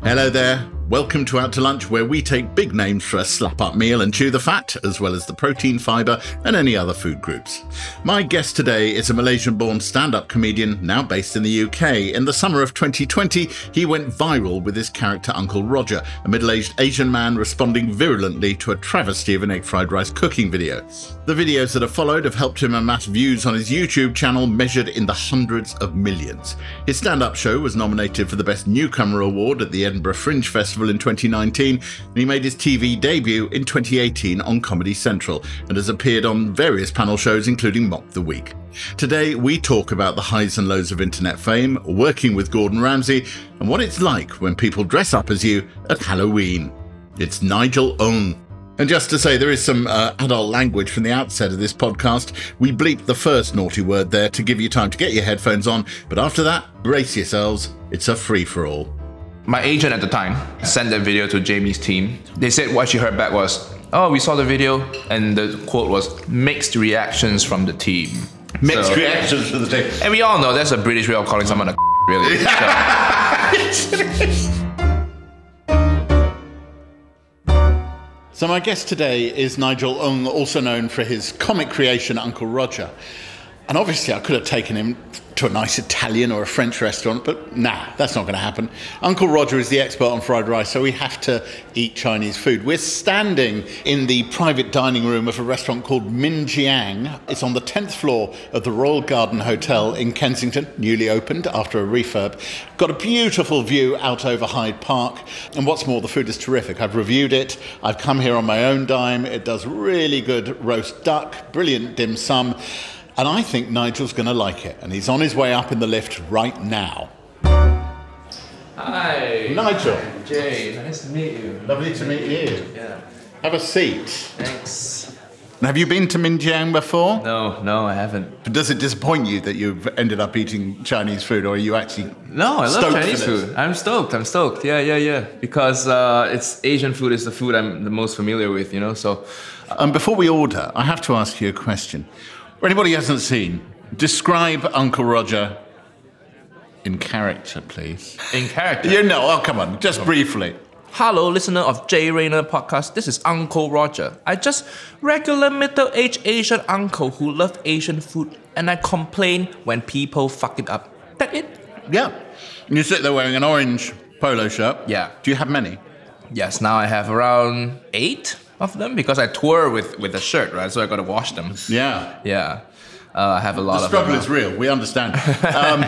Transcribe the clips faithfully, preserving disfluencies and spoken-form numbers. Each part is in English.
Hello there. Welcome to Out to Lunch, where we take big names for a slap-up meal and chew the fat, as well as the protein, fibre and any other food groups. My guest today is a Malaysian-born stand-up comedian now based in the U K. In the summer of twenty twenty, he went viral with his character Uncle Roger, a middle-aged Asian man responding virulently to a travesty of an egg fried rice cooking video. The videos that have followed have helped him amass views on his YouTube channel measured in the hundreds of millions. His stand-up show was nominated for the Best Newcomer Award at the Edinburgh Fringe Festival in twenty nineteen, and he made his T V debut in twenty eighteen on Comedy Central and has appeared on various panel shows including Mock the Week. Today we talk about the highs and lows of internet fame, working with Gordon Ramsay, and what it's like when people dress up as you at Halloween. It's Nigel Ng. And just to say, there is some uh, adult language from the outset of this podcast. We bleeped the first naughty word there to give you time to get your headphones on, but after that, brace yourselves, it's a free-for-all. My agent at the time sent that video to Jamie's team. They said what she heard back was, oh, we saw the video, and the quote was, mixed reactions from the team. Mixed so, reactions from the team. And we all know that's a British way of calling someone a really. So. So my guest today is Nigel Ng, also known for his comic creation Uncle Roger. And obviously I could have taken him to a nice Italian or a French restaurant, but nah, that's not going to happen. Uncle Roger is the expert on fried rice, so we have to eat Chinese food. We're standing in the private dining room of a restaurant called Min Jiang. It's on the tenth floor of the Royal Garden Hotel in Kensington, newly opened after a refurb. Got a beautiful view out over Hyde Park, and what's more, the food is terrific. I've reviewed it. I've come here on my own dime. It does really good roast duck, brilliant dim sum. And I think Nigel's going to like it. And he's on his way up in the lift right now. Hi. Nigel. Jay, nice to meet you. Lovely to meet you. Yeah. Have a seat. Thanks. Have you been to Min Jiang before? No, no, I haven't. Does it disappoint you that you've ended up eating Chinese food, or are you actually No, I love stoked Chinese for this? food. I'm stoked. I'm stoked. Yeah, yeah, yeah. Because uh, it's Asian food is the food I'm the most familiar with, you know. So, Um, before we order, I have to ask you a question. For anybody who hasn't seen, describe Uncle Roger in character, please. in character. You know, oh, come on, just briefly. Hello, listener of Jay Rayner podcast. This is Uncle Roger. I just regular middle-aged Asian uncle who loves Asian food, and I complain when people fuck it up. That it? Yeah. And you sit there wearing an orange polo shirt. Yeah. Do you have many? Yes. Now I have around eight of them because I tour with with a shirt, right? So I gotta wash them. Yeah. Yeah. Uh, I have a lot The of struggle them. is real, we understand. Um,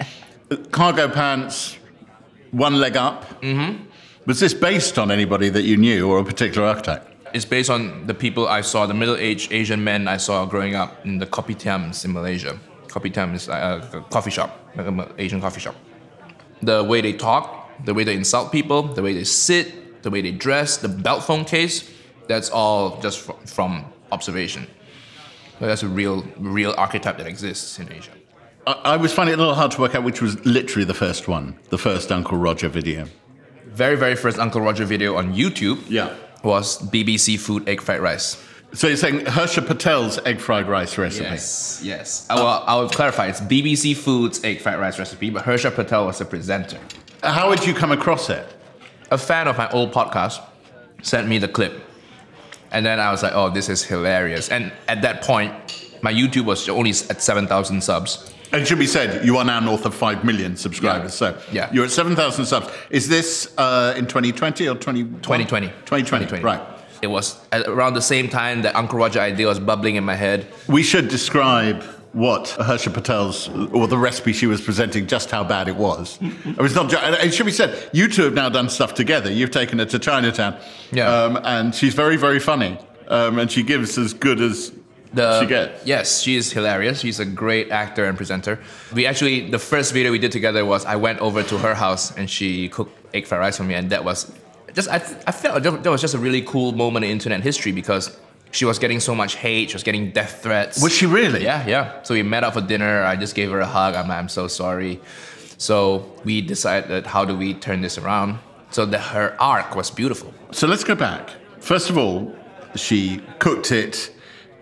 cargo pants, one leg up. Mm-hmm. Was this based on anybody that you knew or a particular archetype? It's based on the people I saw, the middle-aged Asian men I saw growing up in the kopitiams in Malaysia. Kopitiam is uh, a coffee shop, like an Asian coffee shop. The way they talk, the way they insult people, the way they sit, the way they dress, the belt phone case, that's all just fr- from observation. So that's a real, real archetype that exists in Asia. I, I was finding it a little hard to work out which was literally the first one, the first Uncle Roger video. Very, very first Uncle Roger video on YouTube Yeah. was B B C Food egg fried rice. So you're saying Harsha Patel's egg fried rice recipe? Yes, yes. I will, I will clarify. It's B B C Foods egg fried rice recipe, but Harsha Patel was the presenter. How would you come across it? A fan of my old podcast sent me the clip. And then I was like, oh, this is hilarious. And at that point, my YouTube was only at seven thousand subs. It should be said, you are now north of five million subscribers. Yeah. So Yeah. you're at seven thousand subs. Is this uh, in twenty twenty or twenty twenty twenty. twenty twenty, right. It was at around the same time that Uncle Roger idea was bubbling in my head. We should describe what Harsha Patel's, or the recipe she was presenting, just how bad it was. It was not. It should be said, you two have now done stuff together. You've taken her to Chinatown, Yeah. um, and she's very, very funny, um, and she gives as good as The, she gets. Yes, she is hilarious. She's a great actor and presenter. We actually, the first video we did together was I went over to her house and she cooked egg fried rice for me, and that was just, I, I felt that was just a really cool moment in internet history because she was getting so much hate, she was getting death threats. Was she really? Yeah, yeah. So we met up for dinner, I just gave her a hug, I'm like, I'm so sorry. So we decided, how do we turn this around? So that her arc was beautiful. So let's go back. First of all, she cooked it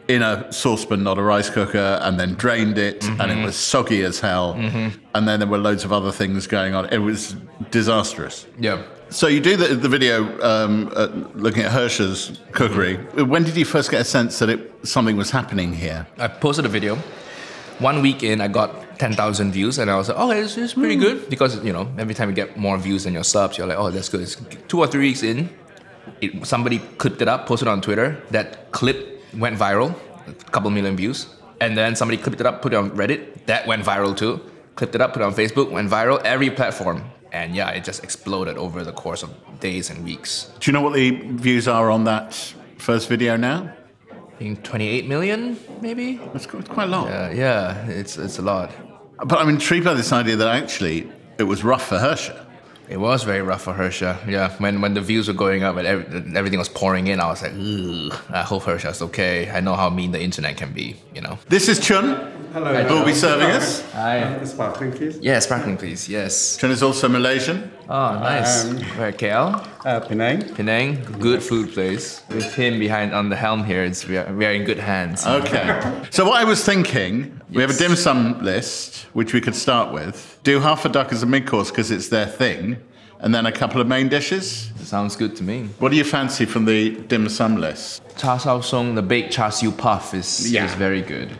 in a saucepan, not a rice cooker, and then drained it, mm-hmm. and it was soggy as hell. Mm-hmm. And then there were loads of other things going on. It was disastrous. Yeah. So you do the, the video um, uh, looking at Hersha's cookery. When did you first get a sense that it, something was happening here? I posted a video. One week in, I got ten thousand views, and I was like, oh, it's, it's pretty mm. good. Because, you know, every time you get more views than your subs, you're like, oh, that's good. It's two or three weeks in, it, somebody clipped it up, posted it on Twitter. That clip went viral, a couple million views. And then somebody clipped it up, put it on Reddit. That went viral too. Clipped it up, put it on Facebook, went viral, every platform. And yeah, it just exploded over the course of days and weeks. Do you know what the views are on that first video now? I think twenty-eight million, maybe? That's quite a lot. Uh, yeah, it's it's a lot. But I'm intrigued by this idea that actually it was rough for Hersha. It was very rough for Hersha, yeah. When when the views were going up and every, everything was pouring in, I was like, ugh, I hope Hersha's okay. I know how mean the internet can be, you know. This is Chun. Hello. Who will be serving us? Hi. Uh, sparkling, please. Yeah, sparkling, please, yes. Chun is also Malaysian. Oh, nice. Um, Where, K L? Uh, Penang. Penang, good food place. With him behind on the helm here, it's we are, we are in good hands. Okay. So what I was thinking, we have a dim sum list, which we could start with. Do half a duck as a mid-course because it's their thing, and then a couple of main dishes. Sounds good to me. What do you fancy from the dim sum list? Char sao song, the baked char siu puff is, Yeah. is very good.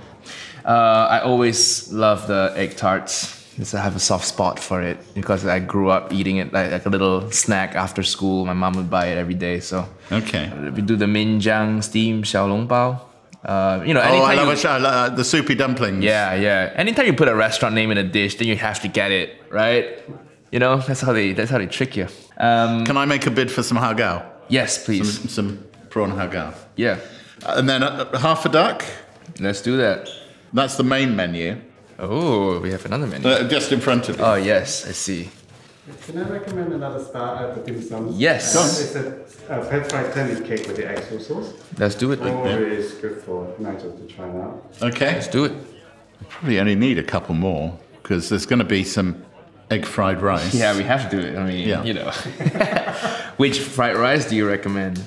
Uh, I always love the egg tarts. Because I have a soft spot for it because I grew up eating it like, like a little snack after school. My mom would buy it every day. So Okay. we do the minjiang steamed xiao long bao. Uh, you know, Oh, anytime I love you, a sh- I love, uh, the soupy dumplings. yeah, yeah. Anytime you put a restaurant name in a dish, then you have to get it, right? You know, that's how they that's how they trick you. Um, Can I make a bid for some hagao? yes, please. Some, some prawn hagao. Yeah, And then uh, half a duck. let's do that. That's the main menu. Oh, we have another menu. Uh, just in front of you. Oh yes, I see. Can I recommend another star at the dim sum? Yes. Um, it's a uh, pad fried tennis cake with the X O sauce. Let's do it. Always good for Nigel to try now. Okay. Let's do it. Probably only need a couple more because there's going to be some egg fried rice. Yeah, we have to do it. I mean, Yeah. you know. Which fried rice do you recommend?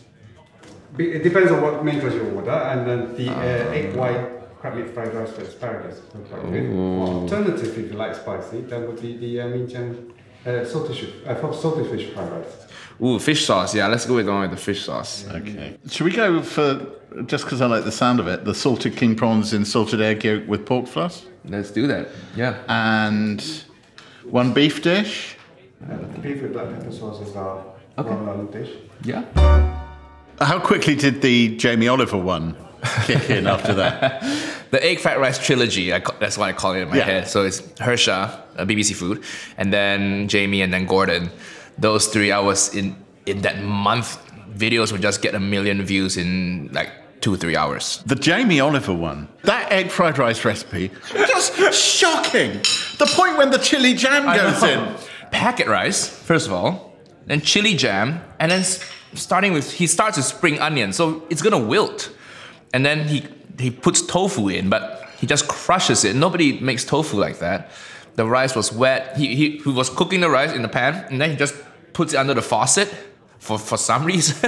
Be- It depends on what main course you order, and then the uh, egg white crab meat fried rice with asparagus. Quite good. Or alternative, if you like spicy, then would be the uh, Minjiang uh, salted fish, uh, salted fish fried rice. Ooh, fish sauce. Yeah, let's go with the one with the fish sauce. Okay. Should we go for, just because I like the sound of it, the salted king prawns in salted egg yolk with pork floss? Let's do that. Yeah. And one beef dish? Uh, the beef with black pepper sauce is our Okay. well-known dish. Yeah. How quickly did the Jamie Oliver one kick in after that? The egg fried rice trilogy, I ca- that's what I call it in my Yeah. head. So it's Hersha, uh, B B C Food, and then Jamie, and then Gordon. Those three, I was in in that month. Videos would just get a million views in like two, three hours. The Jamie Oliver one, that egg fried rice recipe, just shocking. The point when the chili jam I goes know. in. Packet rice, first of all, then chili jam, and then s- starting with, he starts with spring onion, so it's gonna wilt. And then he, he puts tofu in, but he just crushes it. Nobody makes tofu like that. The rice was wet. He, he, he was cooking the rice in the pan, and then he just puts it under the faucet for, for some reason.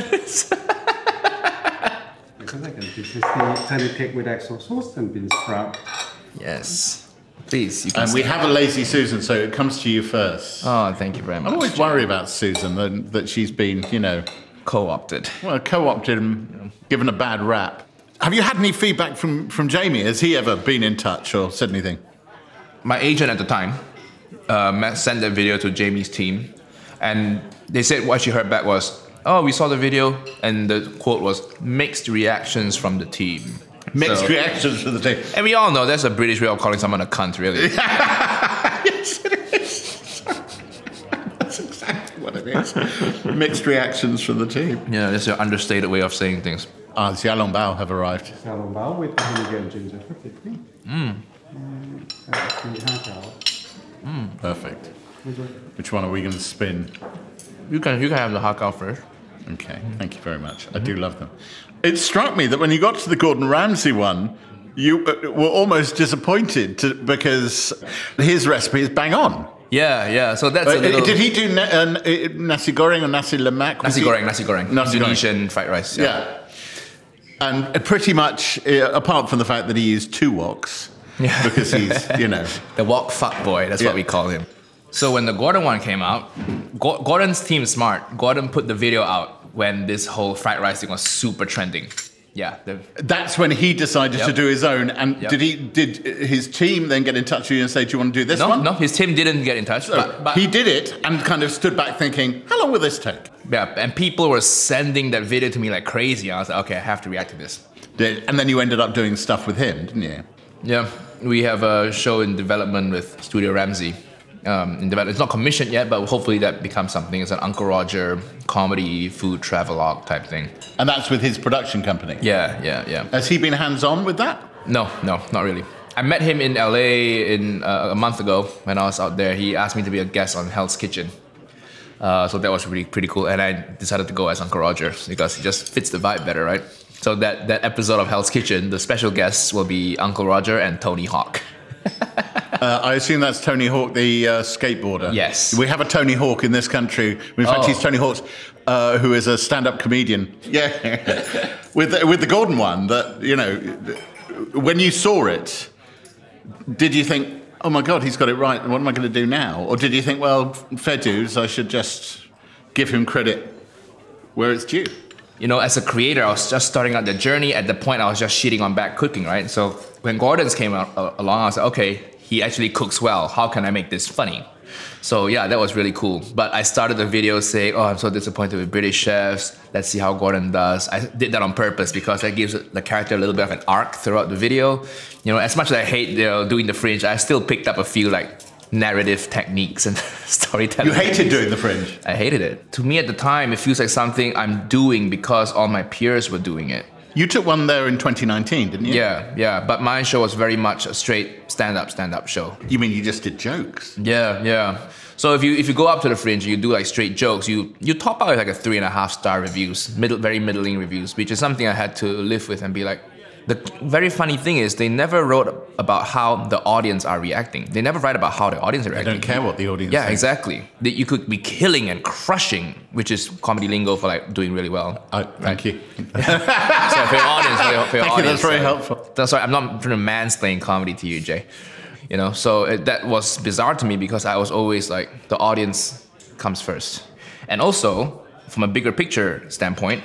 So second, this is the tiny cake with X O sauce and bean sprout. Yes. Please, you can And we say- have a lazy Susan, so it comes to you first. Oh, thank you very much. I'm always worried about Susan, that, that she's been, you know, co-opted. well, co-opted and given a bad rap. Have you had any feedback from, from Jamie? Has he ever been in touch or said anything? My agent at the time uh, met- sent that video to Jamie's team, and they said what she heard back was, "Oh, we saw the video," and the quote was "mixed reactions from the team." Mixed So- reactions from the team. And we all know that's a British way of calling someone a cunt, really. Yes, it is. That's exactly what it is. Mixed reactions from the team. Yeah, that's an understated way of saying things. Ah, the Xiaolong Bao have arrived. Xiaolong bao with vinegar and ginger fifty-three. Mm. And that's the hagao. Perfect. Which one are we going to spin? You can you can have the hakao first. Okay, thank you very much. I do love them. It struck me that when you got to the Gordon Ramsay one, you uh, were almost disappointed to, because his recipe is bang on. Yeah, yeah. So that's a Uh, little Did he do na- uh, nasi goreng or nasi lemak? Was nasi he- goreng, nasi goreng, Nasi goreng. Indonesian fried rice. Yeah. And pretty much, uh, apart from the fact that he used two woks, Yeah. because he's, you know... The wok fuck boy, that's Yeah. what we call him. So when the Gordon one came out, Go- Gordon's team is smart. Gordon put the video out when this whole fried rice thing was super trending. Yeah. The, That's when he decided Yep. to do his own. And Yep. did he? Did his team then get in touch with you and say, "Do you want to do this no, one?" no, his team didn't get in touch. So but, but he did it and kind of stood back thinking, "How long will this take?" yeah, and people were sending that video to me like crazy. I was like, okay, I have to react to this. Did, and then you ended up doing stuff with him, didn't you? Yeah, we have a show in development with Studio Ramsey. Um, in development, it's not commissioned yet, but hopefully that becomes something. It's an Uncle Roger comedy, food, travelogue type thing. And that's with his production company. Yeah, yeah, yeah. Has he been hands-on with that? No, no, not really. I met him in L A in uh, a month ago when I was out there. He asked me to be a guest on Hell's Kitchen. Uh, so that was really pretty cool. And I decided to go as Uncle Roger because he just fits the vibe better, right? So that, that episode of Hell's Kitchen, the special guests will be Uncle Roger and Tony Hawk. Uh, I assume that's Tony Hawk, the uh, skateboarder. Yes. We have a Tony Hawk in this country. In fact, Oh. he's Tony Hawk's, uh, who is a stand-up comedian. Yeah. with, the, with the Gordon one, that, you know, when you saw it, did you think, oh my God, he's got it right, what am I going to do now? Or did you think, well, fair dues, I should just give him credit where it's due? You know, as a creator, I was just starting out the journey. At the point, I was just shitting on back cooking, right? So when Gordon's came out, uh, along, I was like, okay, he actually cooks well. How can I make this funny? So yeah, that was really cool. But I started the video saying, oh, I'm so disappointed with British chefs. Let's see how Gordon does. I did that on purpose because that gives the character a little bit of an arc throughout the video. You know, as much as I hate, you know, doing the Fringe, I still picked up a few like narrative techniques and storytelling. You hated doing the Fringe. I hated it. To me at the time, it feels like something I'm doing because all my peers were doing it. You took one there in twenty nineteen, didn't you? Yeah, yeah. But my show was very much a straight stand-up, stand-up show. You mean you just did jokes? Yeah, yeah. So if you if you go up to the Fringe and you do like straight jokes, you you top out with like a three and a half star reviews, middle very middling reviews, which is something I had to live with and be like. The very funny thing is they never wrote about how the audience are reacting. They never write about how the audience are I reacting. don't care what the audience Yeah, thinks. exactly. That you could be killing and crushing, which is comedy lingo for like doing really well. Oh, thank you. So for your audience, for your, for your Thank you, audience, that's very uh, helpful. That's why I'm not trying to mansplain comedy to you, Jay. You know, so it, that was bizarre to me because I was always like the audience comes first, and also from a bigger picture standpoint,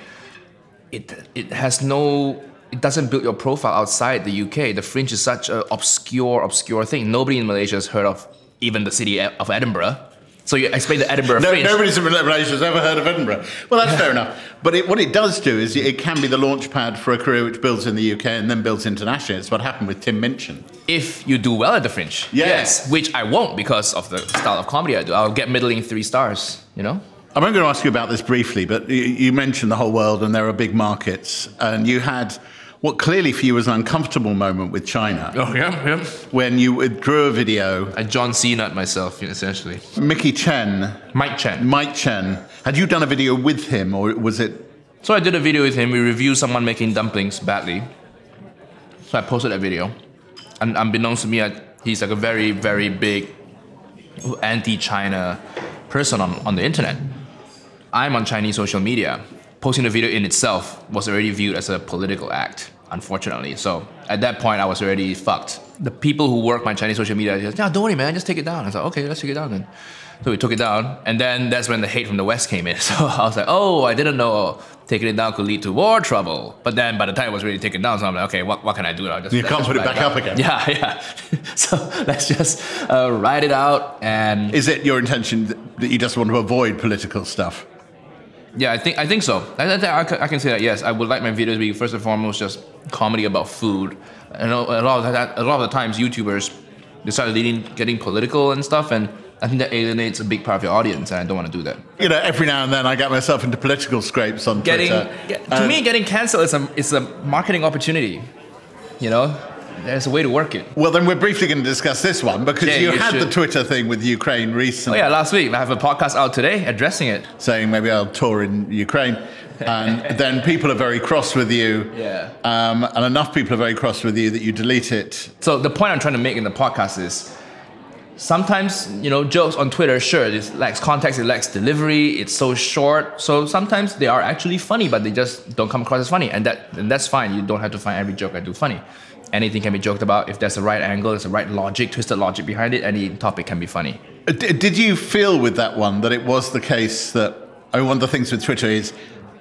it it has no. It doesn't build your profile outside the U K. The Fringe is such an obscure, obscure thing. Nobody in Malaysia has heard of even the city of Edinburgh. So you explain the Edinburgh No, Fringe. nobody's in Malaysia has ever heard of Edinburgh. Well, that's fair enough. But it, what it does do is it can be the launch pad for a career which builds in the U K and then builds internationally. It's what happened with Tim Minchin. If you do well at the Fringe. Yeah. Yes, which I won't because of the style of comedy I do. I'll get middling three stars, you know? I'm only going to ask you about this briefly, but you, you mentioned the whole world and there are big markets. And you had what clearly for you was an uncomfortable moment with China Oh, yeah, yeah. when you withdrew a video. I John Cena myself, essentially. Mickey Chen, Mike Chen. Mike Chen, had you done a video with him or was it... So I did a video with him. We reviewed someone making dumplings badly. So I posted that video. And unbeknownst to me, I, he's like a very, very big anti-China person on, on the internet. I'm on Chinese social media. Posting the video in itself was already viewed as a political act, unfortunately. So at that point, I was already fucked. The people who work my Chinese social media just, no, don't worry, man, just take it down. I was like, okay, let's take it down then. So we took it down, and then that's when the hate from the West came in. So I was like, oh, I didn't know taking it down could lead to war trouble. But then by the time it was really taken down, so I'm like, okay, what, what can I do now? Just, You let's can't just put it write back up again. Yeah, yeah. So let's just uh, write it out and... Is it your intention that you just want to avoid political stuff? Yeah, I think I think so. I, I, I, can, I can say that, yes. I would like my videos to be first and foremost just comedy about food. And a lot of that, a lot of the times YouTubers they start leading, getting political and stuff, and I think that alienates a big part of your audience, and I don't want to do that. You know, every now and then I get myself into political scrapes on Getting Twitter. get, to And- me, getting cancelled is a is a marketing opportunity. You know, there's a way to work it. Well, then we're briefly going to discuss this one because Yeah, you you had the should. Twitter thing with Ukraine Oh recently, yeah, last week I have a podcast out today addressing it. saying maybe I'll tour in Ukraine. And then people are very cross with you. Yeah. Um, and enough people are very cross with you that you delete it. So the point I'm trying to make in the podcast is sometimes, you know, jokes on Twitter, sure, it lacks context, it lacks delivery, it's so short. So sometimes they are actually funny, but they just don't come across as funny. And that and that's fine. You don't have to find every joke I do funny. Anything can be joked about. If there's a right angle, there's a right logic, twisted logic behind it, any topic can be funny. D- did you feel with that one that it was the case that, I mean, one of the things with Twitter is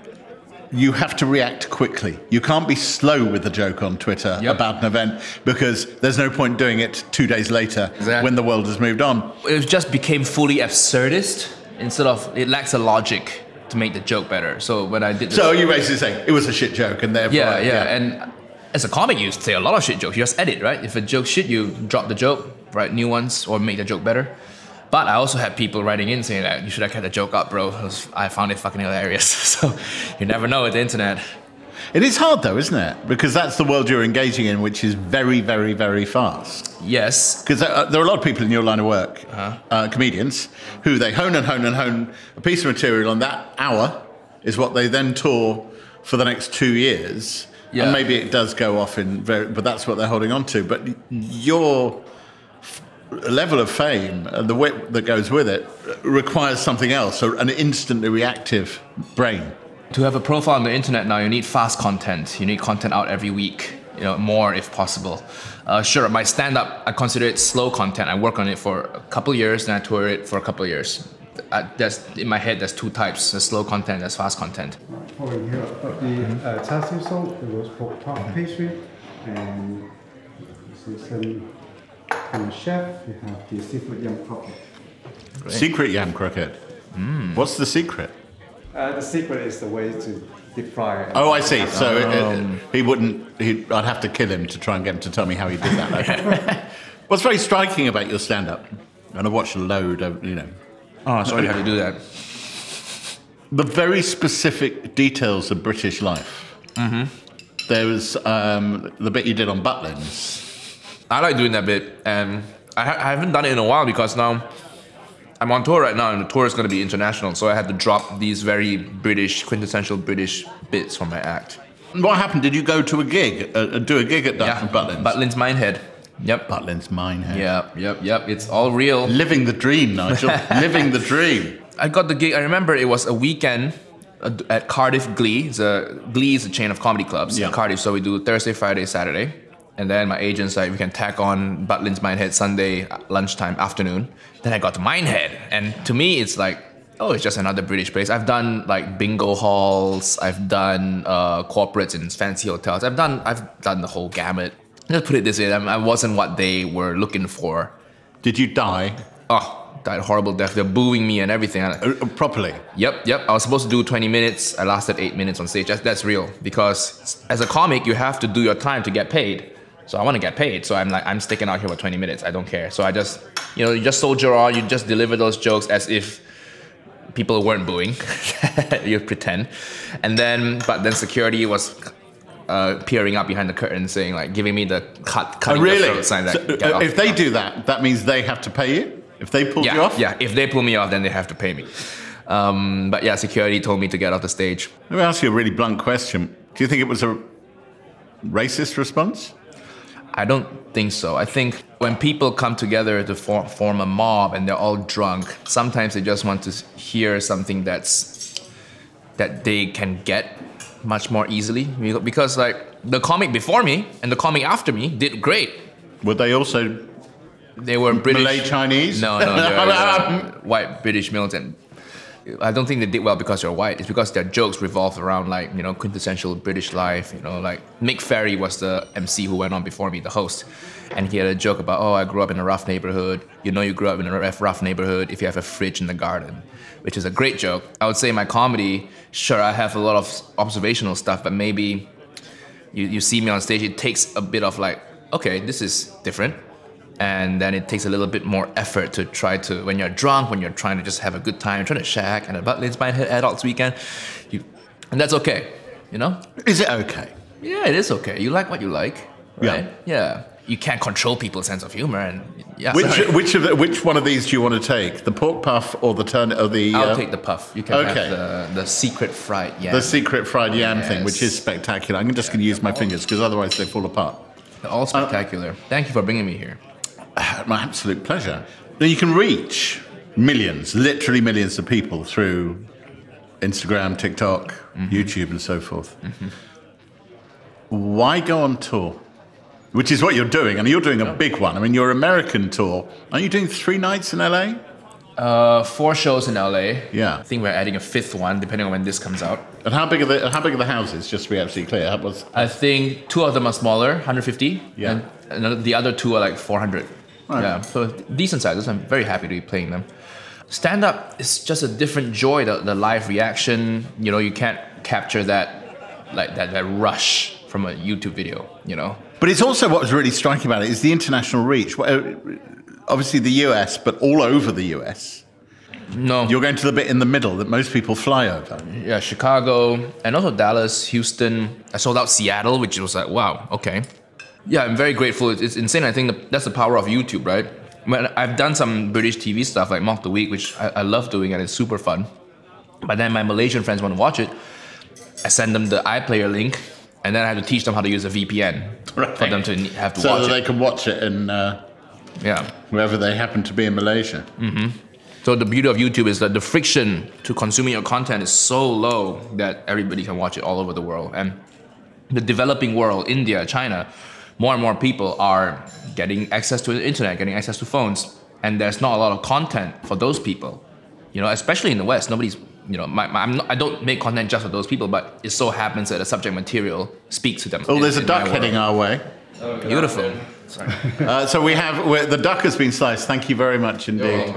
you have to react quickly. You can't be slow with the joke on Twitter Yep. about an event, because there's no point doing it two days later Exactly. when the world has moved on. It just became fully absurdist instead of, it lacks a logic to make the joke better. So when I did this, So you basically saying it was a shit joke, and therefore... yeah, yeah, and as a comic, you say a lot of shit jokes. You just edit, right? If a joke shit, you drop the joke, write new ones, or make the joke better. But I also had people writing in saying that you should have kept the joke up, bro. It was, I found it fucking hilarious. So you never know with the internet. It is hard though, isn't it? Because that's the world you're engaging in, which is very, very, very fast. Yes. Because uh, there are a lot of people in your line of work, uh-huh. uh, comedians, who they hone and hone and hone a piece of material, and that hour is what they then tour for the next two years. Yeah. And maybe it does go off in very, but that's what they're holding on to. But your f- level of fame and the wit that goes with it requires something else, an instantly reactive brain. To have a profile on the internet now, you need fast content. You need content out every week, you know, more if possible. Uh, sure, my stand-up, I consider it slow content. I work on it for a couple years, and I tour it for a couple of years. Uh, there's, in my head, there's two types: there's slow content, there's fast content. Following here, I've got the uh, char siu salt, the roast pork tart pastry, and this is um, from the chef. You have the seafood yum croquette. Great. Secret yam croquette. Mm. What's the secret? Uh, the secret is the way to deep fry it. Oh, I see. So it, Um. it, he wouldn't. He, I'd have to kill him to try and get him to tell me how he did that. Okay. What's very striking about your stand-up, and I watched a load of, you know, Oh, sorry, how to do that. the very specific details of British life. Mm-hmm. There was um, the bit you did on Butlins. I like doing that bit, and I, ha- I haven't done it in a while because now I'm on tour right now, and the tour is going to be international, so I had to drop these very British, quintessential British bits from my act. What happened? Did you go to a gig, uh, do a gig at Yeah, Butlins? Butlins Minehead. Yep. Butlins Minehead. Yep, yep, yep. It's all real. Living the dream, Nigel. Living the dream. I got the gig. I remember it was a weekend at Cardiff Glee. It's a, Glee is a chain of comedy clubs Yeah. in Cardiff. So we do Thursday, Friday, Saturday. And then my agent's like, we can tack on Butlins Minehead Sunday lunchtime, afternoon. Then I got to Minehead. And to me, it's like, oh, it's just another British place. I've done like bingo halls. I've done uh, corporates in fancy hotels. I've done I've done the whole gamut. Let's put it this way, I wasn't what they were looking for. Did you die? Oh, died a horrible death. They're booing me and everything. Uh, properly? Yep, yep. I was supposed to do twenty minutes. I lasted eight minutes on stage. That's, that's real. Because as a comic, you have to do your time to get paid. So I want to get paid. So I'm like, I'm sticking out here for twenty minutes. I don't care. So I just, you know, you just soldier on. You just deliver those jokes as if people weren't booing. You pretend. And then, but then security was uh, peering up behind the curtain saying, like, giving me the cut, cutting Oh, really? the throat sign that, So, get uh, off. if they do that, that means they have to pay you? If they pull yeah, you off? Yeah, if they pull me off, then they have to pay me. Um, but yeah, security told me to get off the stage. Let me ask you a really blunt question. Do you think it was a racist response? I don't think so. I think when people come together to for, form a mob and they're all drunk, sometimes they just want to hear something that's that they can get much more easily. Because like the comic before me and the comic after me did great. Were they also They were British. Malay Chinese? No, no, they're, uh, white British militant. I don't think they did well because they're white. It's because their jokes revolved around like, you know, quintessential British life. You know, like Mick Ferry was the M C who went on before me, the host. And he had a joke about, oh, I grew up in a rough neighborhood. You know you grew up in a rough rough neighborhood if you have a fridge in the garden, which is a great joke. I would say my comedy, sure, I have a lot of observational stuff, but maybe you, you see me on stage, it takes a bit of like, okay, this is different. And then it takes a little bit more effort to try to, when you're drunk, when you're trying to just have a good time, trying to shag, and a Butlins Minehead Adults Weekend, you, and that's okay, you know? Is it okay? Yeah, it is okay. You like what you like, right? Yeah. Yeah. You can't control people's sense of humor, and yeah. Which sorry. which of the, which one of these do you want to take? The pork puff or the turn or the? I'll uh, take the puff. You can okay. have the, the secret fried yam. the secret fried yam Yes. thing, which is spectacular. I'm just going to use my fingers because otherwise they fall apart. They're all spectacular. Thank you for bringing me here. my absolute pleasure. Now you can reach millions, literally millions of people through Instagram, TikTok, mm-hmm. YouTube, and so forth. Mm-hmm. Why go on tour? Which is what you're doing, and you're doing a big one. I mean, your American tour. Are you doing three nights in L A? Uh, four shows in L A. Yeah. I think we're adding a fifth one, depending on when this comes out. And how big are the how big are the houses? Just to be absolutely clear, that was. I think two of them are smaller, one hundred fifty. Yeah. And another, the other two are like four hundred. Right. Yeah. So decent sizes. I'm very happy to be playing them. Stand up is just a different joy. The, the live reaction. You know, you can't capture that, like that that rush from a YouTube video. You know. But it's also what was really striking about it is the international reach. Obviously the U S, but all over the U S. No. You're going to the bit in the middle that most people fly over. Yeah, Chicago, and also Dallas, Houston. I sold out Seattle, which was like, wow, okay. Yeah, I'm very grateful. It's, it's insane. I think that's the power of YouTube, right? When I've done some British T V stuff like Mock the Week, which I, I love doing and it's super fun. But then my Malaysian friends want to watch it. I send them the iPlayer link, and then I have to teach them how to use a V P N right. for them to have to so watch it. So that they can watch it in uh, yeah. wherever they happen to be in Malaysia. Mm-hmm. So the beauty of YouTube is that the friction to consuming your content is so low that everybody can watch it all over the world. And the developing world, India, China, more and more people are getting access to the internet, getting access to phones. And there's not a lot of content for those people. You know, especially in the West, nobody's, you know, my, my, I'm not, I don't make content just for those people, but it so happens that the subject material speaks to them. Oh, in, there's a duck heading our way. Oh, beautiful. Sorry. uh, so we have, we're, the duck has been sliced. Thank you very much indeed.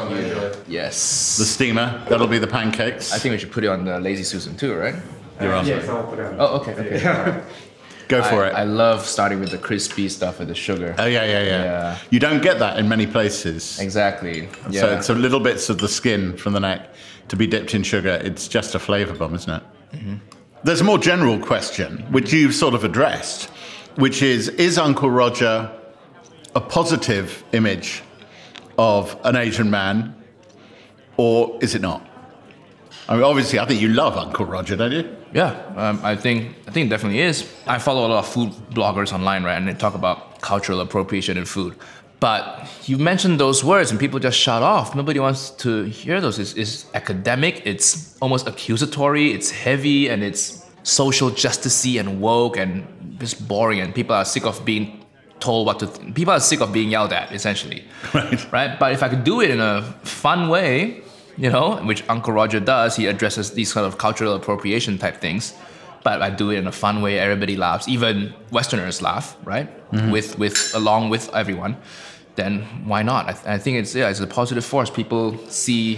Yes. The steamer, that'll be the pancakes. I think we should put it on the Lazy Susan too, right? You're on. Yes, I'll put it on. Oh, okay, okay. All right. Go for I, it. I love starting with the crispy stuff with the sugar. Oh, yeah, yeah, yeah, Yeah. You don't get that in many places. Exactly. Yeah. So it's a little bits of the skin from the neck to be dipped in sugar. It's just a flavour bomb, isn't it? Mm-hmm. There's a more general question, which you've sort of addressed, which is, is Uncle Roger a positive image of an Asian man, or is it not? I mean, obviously, I think you love Uncle Roger, don't you? Yeah, um, I think I think it definitely is. I follow a lot of food bloggers online, right, and they talk about cultural appropriation in food. But you mentioned those words, and people just shut off. Nobody wants to hear those. It's, it's academic. It's almost accusatory. It's heavy, and it's social justicey and woke, and just boring. And people are sick of being told what to. Th- people are sick of being yelled at, essentially. Right. Right. But if I could do it in a fun way, you know, which Uncle Roger does, he addresses these kind of cultural appropriation type things. But I do it in a fun way. Everybody laughs. Even Westerners laugh, right? Mm-hmm. With with along with everyone. Then why not? I, th- I think it's yeah, it's a positive force. People see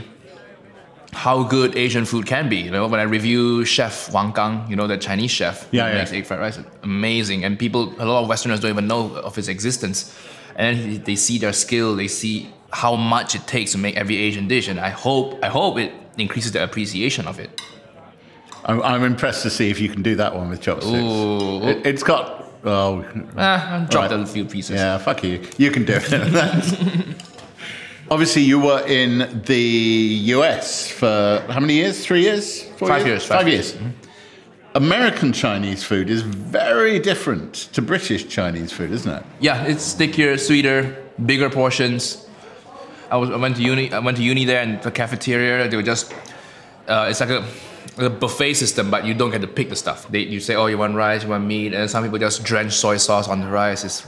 how good Asian food can be. You know, when I review Chef Wang Gang, you know, the Chinese chef who yeah, yeah. makes egg fried rice, amazing. And people, a lot of Westerners don't even know of his existence. And then they see their skill. They see how much it takes to make every Asian dish. And I hope, I hope it increases the appreciation of it. I'm, I'm impressed to see if you can do that one with chopsticks. Ooh. It, it's got. Oh, Ah, I dropped right. a few pieces. Yeah, fuck you. You can do it. Obviously, you were in the U S for how many years? Three years? Four Five years, Five, five years. years. American Chinese food is very different to British Chinese food, isn't it? Yeah, it's stickier, sweeter, bigger portions. I was I went to uni. I went to uni there, and the cafeteria they were just. Uh, it's like a, a buffet system, but you don't get to pick the stuff. They you say, oh, you want rice, you want meat, and some people just drench soy sauce on the rice. It's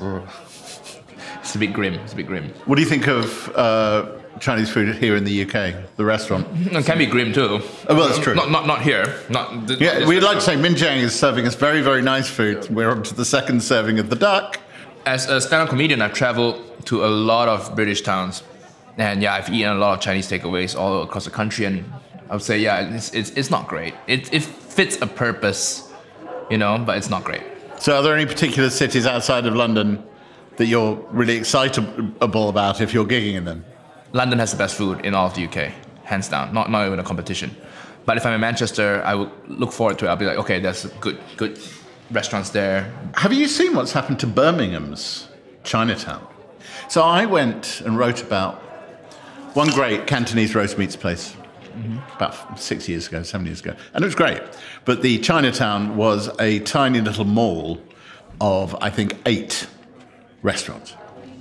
it's a bit grim. It's a bit grim. What do you think of uh, Chinese food here in the U K, the restaurant? It can be grim too. Oh, well, that's true. Not not not here. Not. The, Yeah, this we'd like to restaurant. say Minjiang is serving us very, very nice food. We're on to the second serving of the duck. As a stand-up comedian, I've traveled to a lot of British towns, and yeah, I've eaten a lot of Chinese takeaways all across the country, and I would say, yeah, it's it's, it's not great. It it fits a purpose, you know, but it's not great. So are there any particular cities outside of London that you're really excitable about if you're gigging in them? London has the best food in all of the U K, hands down. Not not even a competition. But if I'm in Manchester, I would look forward to it. I'll be like, okay, there's good good restaurants there. Have you seen what's happened to Birmingham's Chinatown? So I went and wrote about one great Cantonese roast meats place mm-hmm. about six years ago, seven years ago, and it was great. But the Chinatown was a tiny little mall of, I think, eight restaurants.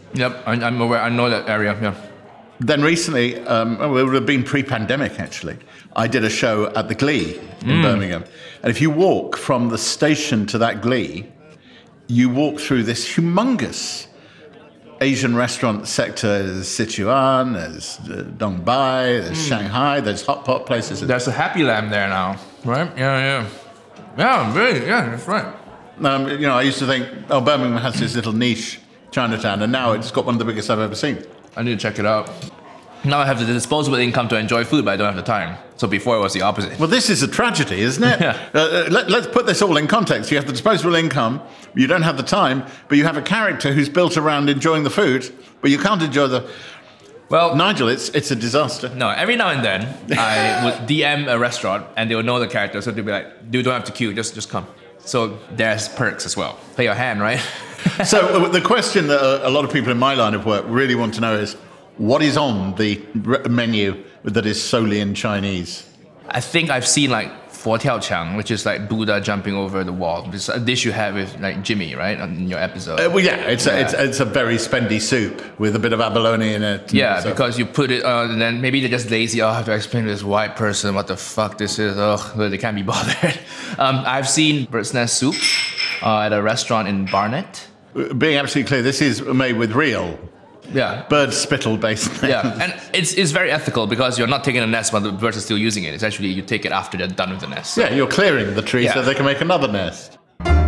Yep, I, I'm aware. I know that area. Yeah. Then recently, um, well, it would have been pre-pandemic actually, I did a show at the Glee in mm. Birmingham. And if you walk from the station to that Glee, you walk through this humongous Asian restaurant sector. There's Sichuan, there's uh, Dongbei, there's mm. Shanghai, there's hot pot places. There's a Happy Lamb there now, right? Yeah, yeah. Yeah, really, yeah, that's right. Um, you know, I used to think, oh, Birmingham has this little niche Chinatown, and now it's got one of the biggest I've ever seen. I need to check it out. Now I have the disposable income to enjoy food, but I don't have the time. So before it was the opposite. Well, this is a tragedy, isn't it? Yeah. uh, let, let's put this all in context. You have the disposable income, you don't have the time, but you have a character who's built around enjoying the food, but you can't enjoy the... Well, Nigel, it's it's a disaster. No, every now and then I would D M a restaurant and they would know the character, so they'd be like, "Dude, don't have to queue, just just come." So there's perks as well. Play your hand, right? So the question that a lot of people in my line of work really want to know is, what is on the menu that is solely in Chinese? I think I've seen like Fo Tiao Qiang, which is like Buddha jumping over the wall. It's a dish you have with like Jimmy, right, in your episode. Uh, well, yeah, it's, yeah. A, it's it's a very spendy soup with a bit of abalone in it. Yeah, so. Because you put it, uh, and then maybe they're just lazy. Oh, I have to explain to this white person what the fuck this is. Oh, they can't be bothered. um, I've seen bird's nest soup uh, at a restaurant in Barnet. Being absolutely clear, this is made with real. Yeah. Bird spittle based. Yeah, and it's it's very ethical because you're not taking a nest while the birds are still using it. It's actually, you take it after they're done with the nest. So. Yeah, you're clearing the tree yeah. so they can make another nest.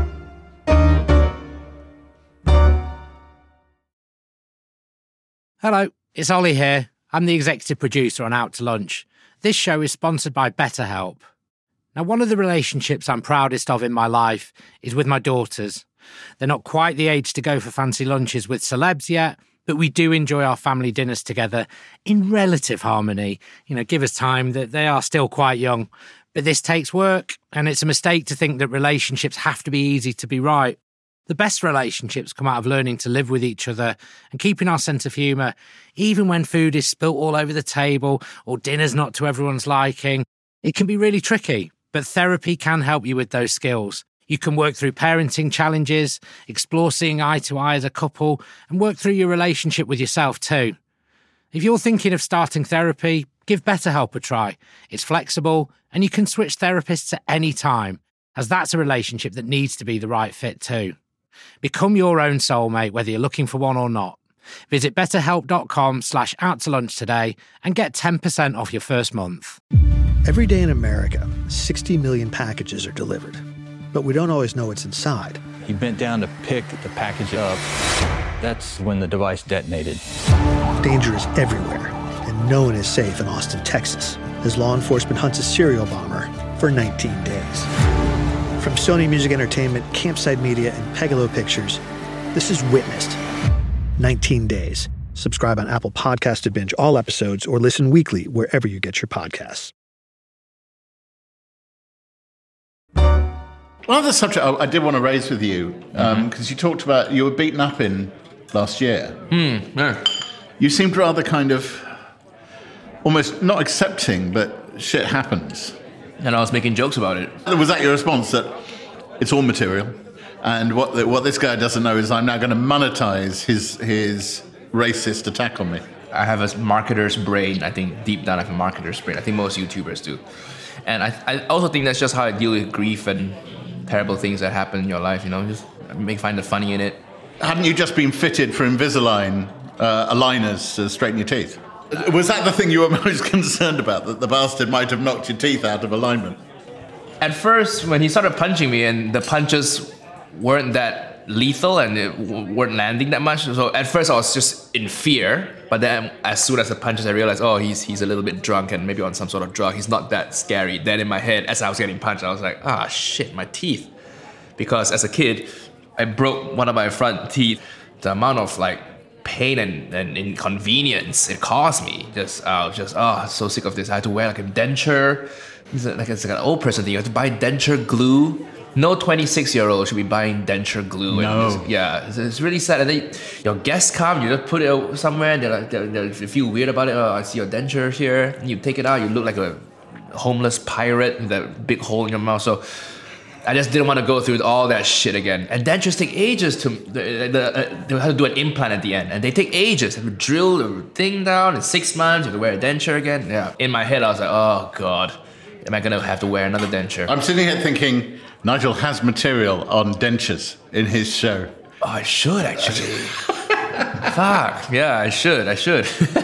Hello, it's Ollie here. I'm the executive producer on Out to Lunch. This show is sponsored by BetterHelp. Now, one of the relationships I'm proudest of in my life is with my daughters. They're not quite the age to go for fancy lunches with celebs yet, but we do enjoy our family dinners together in relative harmony. You know, give us time, that they are still quite young. But this takes work, and it's a mistake to think that relationships have to be easy to be right. The best relationships come out of learning to live with each other and keeping our sense of humour, even when food is spilt all over the table or dinner's not to everyone's liking. It can be really tricky, but therapy can help you with those skills. You can work through parenting challenges, explore seeing eye to eye as a couple, and work through your relationship with yourself too. If you're thinking of starting therapy, give BetterHelp a try. It's flexible, and you can switch therapists at any time, as that's a relationship that needs to be the right fit too. Become your own soulmate, whether you're looking for one or not. Visit betterhelp.com slash out to lunch today and get ten percent off your first month. Every day in America, sixty million packages are delivered. But we don't always know what's inside. He bent down to pick the package up. That's when the device detonated. Danger is everywhere, and no one is safe in Austin, Texas, as law enforcement hunts a serial bomber for nineteen days. From Sony Music Entertainment, Campside Media, and Pegalo Pictures, this is Witnessed. nineteen days. Subscribe on Apple Podcasts to binge all episodes or listen weekly wherever you get your podcasts. One other subject I did want to raise with you, because um, mm-hmm. you talked about you were beaten up in last year. Mm, yeah. You seemed rather kind of almost not accepting, but shit happens. And I was making jokes about it. Was that your response, that it's all material? And what the, what this guy doesn't know is I'm now going to monetize his his racist attack on me. I have a marketer's brain. I think deep down I have a marketer's brain. I think most YouTubers do. And I, I also think that's just how I deal with grief and terrible things that happen in your life, you know, just make find the funny in it. Hadn't you just been fitted for Invisalign uh, aligners to straighten your teeth? Was that the thing you were most concerned about, that the bastard might have knocked your teeth out of alignment? At first, when he started punching me and the punches weren't that lethal and it w- weren't landing that much, so at first I was just in fear, but then as soon as the punches I realized, oh, he's he's a little bit drunk and maybe on some sort of drug, he's not that scary. Then in my head, as I was getting punched, I was like, ah, shit, my teeth. Because as a kid, I broke one of my front teeth. The amount of like pain and, and inconvenience it caused me, just I was just, oh, so sick of this. I had to wear like a denture. It's like, it's like an old person thing. You have to buy denture glue. No twenty-six-year-old should be buying denture glue. No. And yeah, it's, it's really sad. And then your guests come, you just put it somewhere, and they're like, they're, they feel weird about it. Oh, I see your denture here. And you take it out, you look like a homeless pirate with that big hole in your mouth. So I just didn't want to go through all that shit again. And dentures take ages to, the, the, uh, they have to do an implant at the end. And they take ages. They have to drill the thing down in six months. You have to wear a denture again. Yeah. In my head, I was like, oh God, am I going to have to wear another denture? I'm sitting here thinking Nigel has material on dentures in his show. Oh, I should actually. Fuck. Yeah, I should. I should.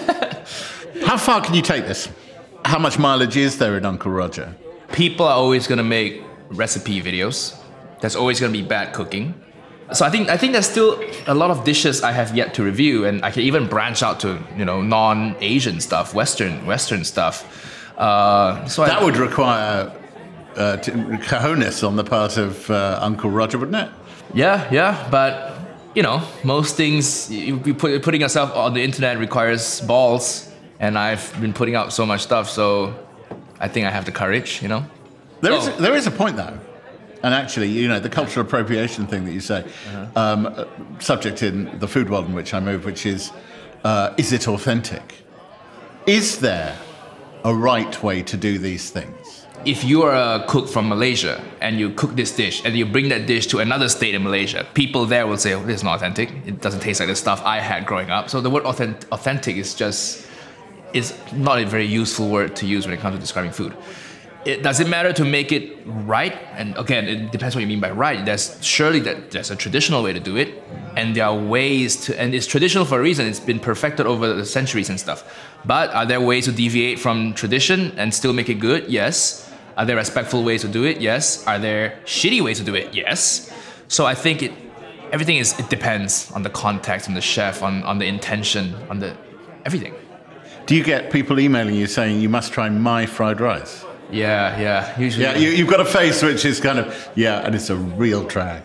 How far can you take this? How much mileage is there in Uncle Roger? People are always going to make recipe videos. There's always going to be bad cooking. So I think I think there's still a lot of dishes I have yet to review, and I can even branch out to, you know, non-Asian stuff, Western Western stuff. Uh, so that I, would require uh, t- cojones on the part of uh, Uncle Roger, wouldn't it? Yeah, yeah, but you know, most things you, you put, putting yourself on the internet requires balls, and I've been putting out so much stuff, so I think I have the courage, you know. There oh. is a, there is a point though, and actually, you know, the cultural appropriation thing that you say, uh-huh. um, uh, subject in the food world in which I move, which is, uh, is it authentic? Is there a right way to do these things? If you are a cook from Malaysia and you cook this dish and you bring that dish to another state in Malaysia, people there will say, oh, this is not authentic. It doesn't taste like the stuff I had growing up. So the word authentic, authentic is just, is not a very useful word to use when it comes to describing food. It, does it matter to make it right? And again, it depends what you mean by right. There's surely that there's a traditional way to do it, and there are ways to, and it's traditional for a reason. It's been perfected over the centuries and stuff. But are there ways to deviate from tradition and still make it good? Yes. Are there respectful ways to do it? Yes. Are there shitty ways to do it? Yes. So I think it, everything is, it depends on the context, on the chef, on, on the intention, on the, everything. Do you get people emailing you saying you must try my fried rice? Yeah, yeah. Usually. Yeah, you, you've got a face which is kind of, yeah, and it's a real drag.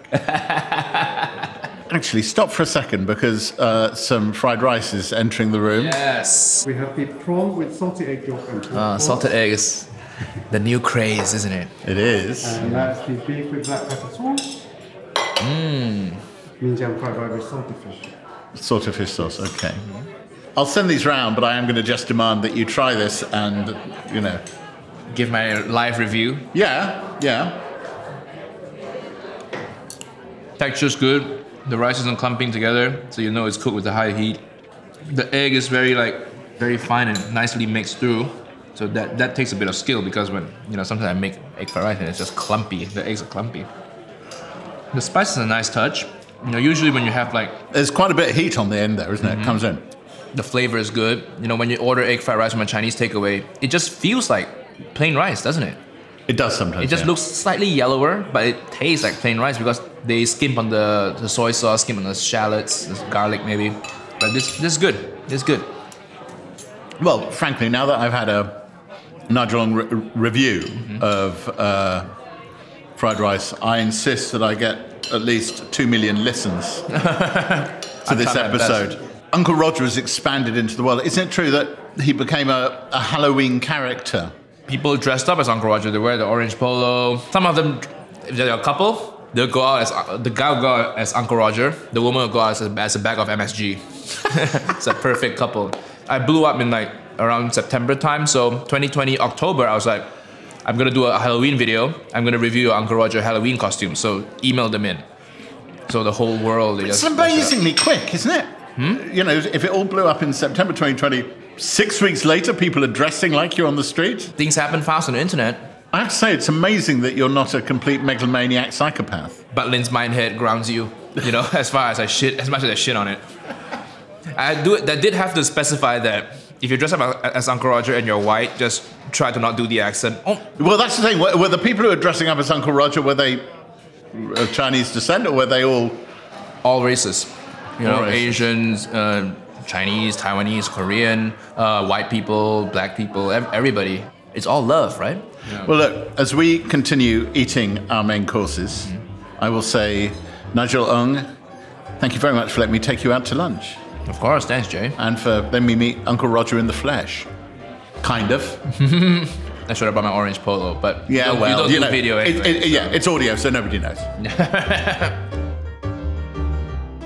Actually, stop for a second because uh, some fried rice is entering the room. Yes. We have the prawn with salted egg yolk and pork. Uh, salted egg is the new craze, isn't it? It is. And that's the beef with black pepper sauce. Mmm. Minjiang fried rice with salted fish. Salted fish sauce, okay. I'll send these round, but I am going to just demand that you try this and, you know. Give my live review. Yeah, yeah. Texture's good. The rice isn't clumping together, so you know it's cooked with a high heat. The egg is very like very fine and nicely mixed through. So that that takes a bit of skill because when you know sometimes I make egg fried rice and it's just clumpy. The eggs are clumpy. The spice is a nice touch. You know, usually when you have like there's quite a bit of heat on the end there, isn't it? Mm-hmm. It comes in. The flavor is good. You know, when you order egg fried rice from a Chinese takeaway, it just feels like plain rice, doesn't it? It does sometimes. It just yeah. looks slightly yellower, but it tastes like plain rice because they skimp on the, the soy sauce, skimp on the shallots, the garlic maybe. But this this is good. This is good. Well, frankly, now that I've had a Nigel Ong re- review mm-hmm. of uh, fried rice, I insist that I get at least two million listens to this episode. Uncle Roger has expanded into the world. Isn't it true that he became a, a Halloween character? People dressed up as Uncle Roger. They wear the orange polo. Some of them, if they're a couple, they'll go out as the guy will go out as Uncle Roger. The woman will go out as a, as a bag of M S G. It's a perfect couple. I blew up in like around September time. So twenty twenty October, I was like, I'm gonna do a Halloween video. I'm gonna review your Uncle Roger Halloween costume. So email them in. So the whole world. It's amazingly quick, isn't it? Hmm? You know, if it all blew up in September twenty twenty, six weeks later, people are dressing like you on the street. Things happen fast on the internet. I have to say, it's amazing that you're not a complete megalomaniac psychopath. But Lynn's mindhead grounds you, you know, as far as I shit, as much as I shit on it. I do. I did have to specify that if you dress up as Uncle Roger and you're white, just try to not do the accent. Oh. Well, that's the thing. Were, were the people who were dressing up as Uncle Roger, were they of Chinese descent, or were they all... All races. You all know, races. Asians, uh, Chinese, Taiwanese, Korean, uh, white people, black people, ev- everybody. It's all love, right? Yeah. Well, look, as we continue eating our main courses, mm-hmm. I will say, Nigel Ong, thank you very much for letting me take you out to lunch. Of course, thanks, Jay. And for letting me meet Uncle Roger in the flesh. Kind of. I should have brought my orange polo, but yeah, you don't, well, you don't you do know, video anyway. it, it, yeah, it's audio, so nobody knows.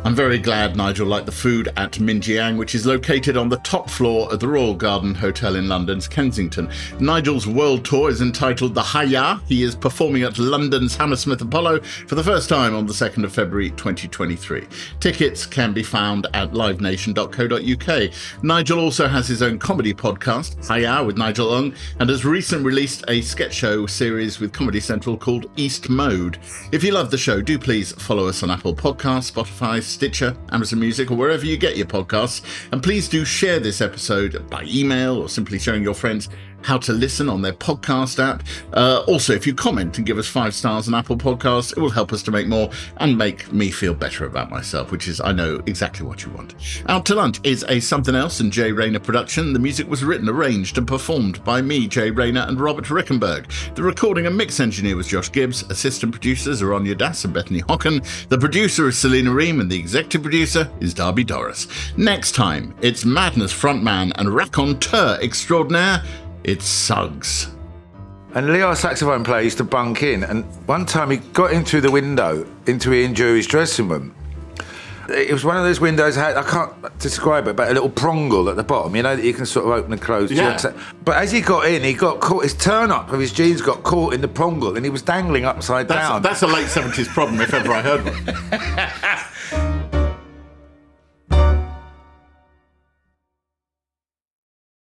I'm very glad Nigel liked the food at Minjiang, which is located on the top floor of the Royal Garden Hotel in London's Kensington. Nigel's world tour is entitled The Haya. He is performing at London's Hammersmith Apollo for the first time on the second of February twenty twenty-three. Tickets can be found at live nation dot co dot uk. Nigel also has his own comedy podcast, Haya with Nigel Ung, and has recently released a sketch show series with Comedy Central called East Mode. If you love the show, do please follow us on Apple Podcasts, Spotify, Stitcher, Amazon Music, or wherever you get your podcasts. And please do share this episode by email or simply showing your friends how to listen on their podcast app. Uh, also, if you comment and give us five stars on Apple Podcasts, it will help us to make more and make me feel better about myself, which is, I know, exactly what you want. Out to Lunch is a Something Else and Jay Rayner production. The music was written, arranged and performed by me, Jay Rayner, and Robert Rickenberg. The recording and mix engineer was Josh Gibbs. Assistant producers are Anya Das and Bethany Hocken. The producer is Selena Ream, and the executive producer is Darby Doris. Next time, it's Madness frontman and raconteur extraordinaire, it's Suggs. And Leo, our saxophone player, used to bunk in, and one time he got in through the window into Ian Jury's dressing room. It was one of those windows, had, I can't describe it, but a little prongle at the bottom, you know, that you can sort of open and close. Yeah. But as he got in, he got caught, his turn-up of his jeans got caught in the prongle, and he was dangling upside That's, down. that's a late seventies problem, if ever I heard one.